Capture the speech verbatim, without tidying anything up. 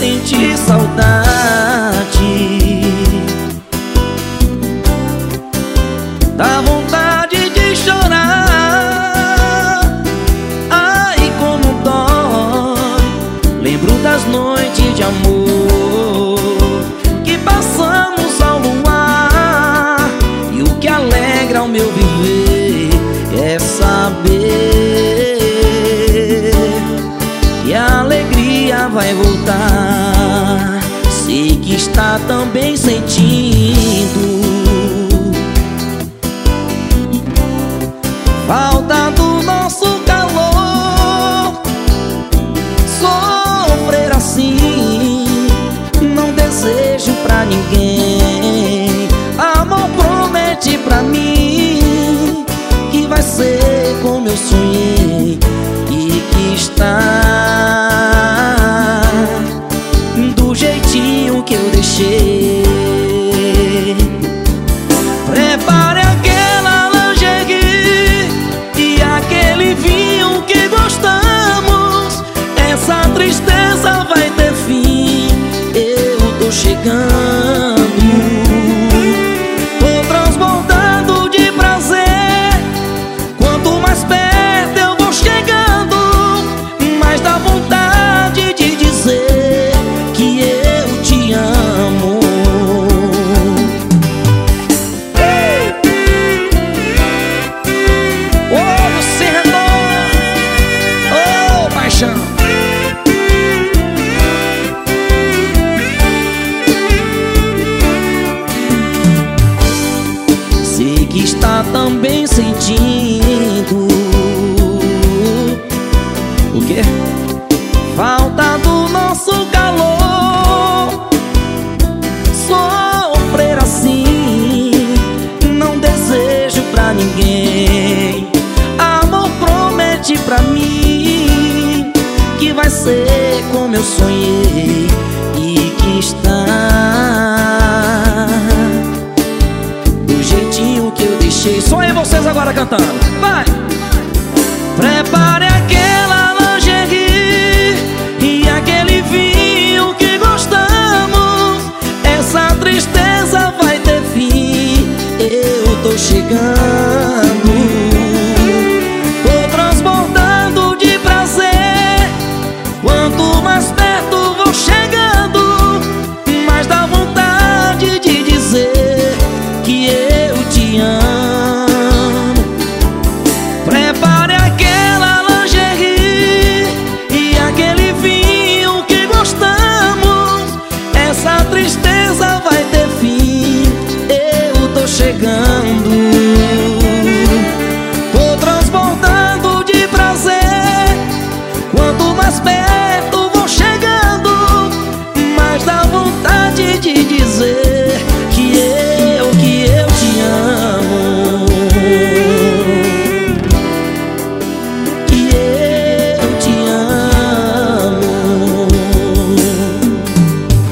sentir saudade. Dá vontade de chorar. Ai, como dói. Lembro das noites de amor que passamos ao luar. E o que alegra o meu viver é saber que a alegria vai voltar. Sei que está também sentindo falta do nosso calor. Sofrer assim não desejo pra ninguém. Amor, promete pra mim que vai ser como eu sonhei e que está do jeitinho que eu deixei. Prepare aquela lingerie e aquele vinho que gostamos. Essa tristeza vai ter fim. Eu tô chegando, tô transbordando de prazer. Quanto mais perto eu vou chegando, mais dá vontade de dizer que eu te amo. Olho sem retorno, oh paixão. Sei que está também sentindo o quê? Falta do nosso calor. Sofrer assim não desejo pra ninguém. Amor, promete pra mim que vai ser como eu sonhei e que está do jeitinho que eu deixei. Só em vocês agora cantando. Vai! Prepara